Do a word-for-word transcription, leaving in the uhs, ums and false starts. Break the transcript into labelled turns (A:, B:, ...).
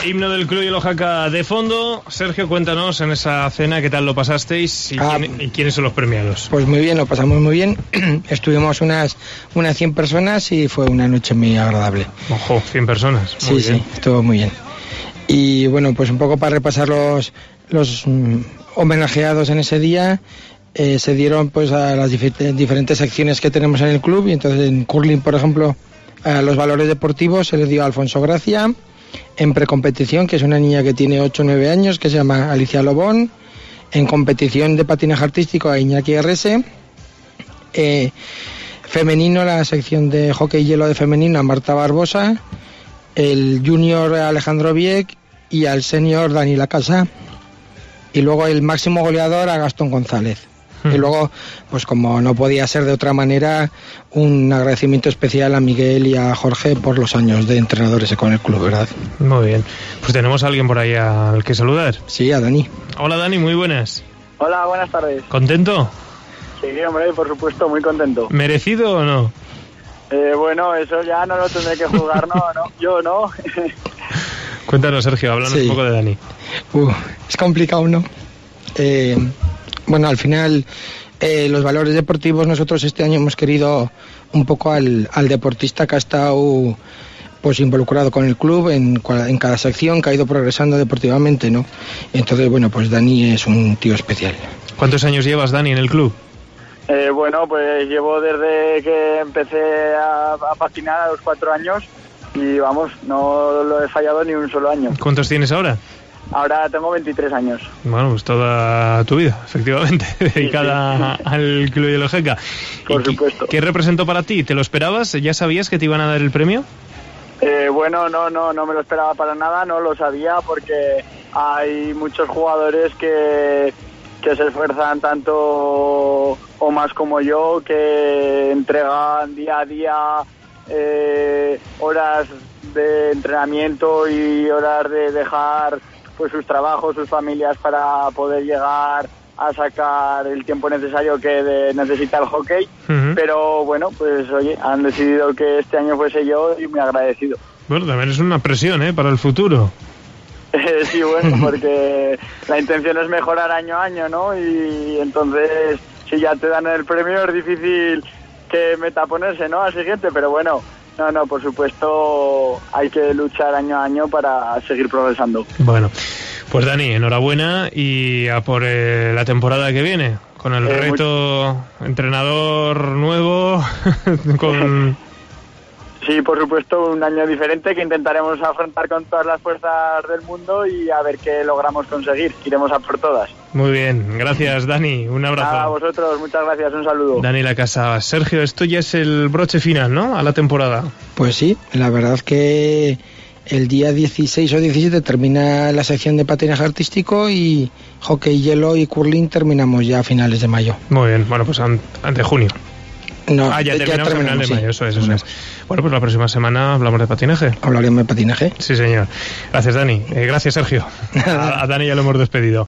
A: Himno del Club Hielo Jaca de fondo. Sergio, cuéntanos en esa cena qué tal lo pasasteis y, ah, quién, y quiénes son los premiados.
B: Pues muy bien, lo pasamos muy bien. Estuvimos unas unas cien personas y fue una noche muy agradable.
A: Ojo, cien personas.
B: Muy sí, bien. Sí, estuvo muy bien. Y bueno, pues un poco para repasar los, los mm, homenajeados en ese día. Eh, se dieron pues a las dif- diferentes secciones que tenemos en el club, y entonces en curling, por ejemplo, a los valores deportivos se les dio a Alfonso Gracia. En precompetición, que es una niña que tiene ocho o nueve años, que se llama Alicia Lobón. En competición de patinaje artístico a Iñaki R S. Eh, femenino, la sección de hockey hielo de femenino a Marta Barbosa. El junior Alejandro Vieck y al senior Dani Lacasa. Y luego el máximo goleador a Gastón González. Y luego, pues como no podía ser de otra manera, un agradecimiento especial a Miguel y a Jorge por los años de entrenadores con el club, ¿verdad?
A: Muy bien. Pues tenemos a alguien por ahí al que saludar.
B: Sí, a Dani.
A: Hola Dani, muy buenas.
C: Hola, buenas tardes.
A: ¿Contento?
C: Sí, hombre, por supuesto, muy contento.
A: ¿Merecido o no?
C: Eh, bueno, eso ya no lo tendré que jugar, no, no, yo no.
A: Cuéntanos, Sergio, háblanos sí. un poco de Dani.
B: Uh, es complicado, ¿no? Eh... Bueno, al final eh, los valores deportivos, nosotros este año hemos querido un poco al, al deportista que ha estado pues involucrado con el club en, en cada sección, que ha ido progresando deportivamente, ¿no? Entonces, bueno, pues Dani es un tío especial.
A: ¿Cuántos años llevas, Dani, en el club?
C: Eh, bueno, pues llevo desde que empecé a, a patinar a los cuatro años y vamos, no lo he fallado ni un solo año.
A: ¿Cuántos tienes ahora?
C: Ahora tengo veintitrés años.
A: Bueno, pues toda tu vida, efectivamente, dedicada sí, sí. al Club Hielo Jaca.
C: Por supuesto.
A: ¿Qué representó para ti? ¿Te lo esperabas? ¿Ya sabías que te iban a dar el premio?
C: Eh, bueno, no, no, no me lo esperaba para nada, no lo sabía porque hay muchos jugadores que, que se esfuerzan tanto o más como yo, que entregan día a día eh, horas de entrenamiento y horas de dejar pues sus trabajos, sus familias para poder llegar a sacar el tiempo necesario que de, necesita el hockey, uh-huh. Pero bueno, pues oye, han decidido que este año fuese yo y muy agradecido.
A: Bueno, también es una presión, ¿eh?, para el futuro.
C: Eh, sí, bueno, porque la intención es mejorar año a año, ¿no? Y entonces, si ya te dan el premio, es difícil que metaponerse, ¿no?, al siguiente, pero bueno, no, no, por supuesto hay que luchar año a año para seguir progresando.
A: Bueno, pues Dani, enhorabuena y a por eh, la temporada que viene, con el eh, reto muy... entrenador nuevo, con...
C: Sí, por supuesto, un año diferente que intentaremos afrontar con todas las fuerzas del mundo y a ver qué logramos conseguir. Iremos a por todas.
A: Muy bien, gracias Dani, un abrazo.
C: A vosotros, muchas gracias, un saludo.
A: Dani Lacasa. Sergio, esto ya es el broche final, ¿no?, a la temporada.
B: Pues sí, la verdad que el día dieciséis o diecisiete termina la sección de patinaje artístico y hockey hielo y curling terminamos ya a finales de mayo.
A: Muy bien, bueno, pues ante junio.
B: No,
A: ah, ya terminamos,
B: ya terminamos
A: a final de
B: sí.
A: mayo, eso es, eso es. Bueno, pues la próxima semana hablamos de patinaje.
B: Hablaremos de patinaje.
A: Sí, señor. Gracias, Dani. Eh, gracias, Sergio. A, a Dani ya lo hemos despedido.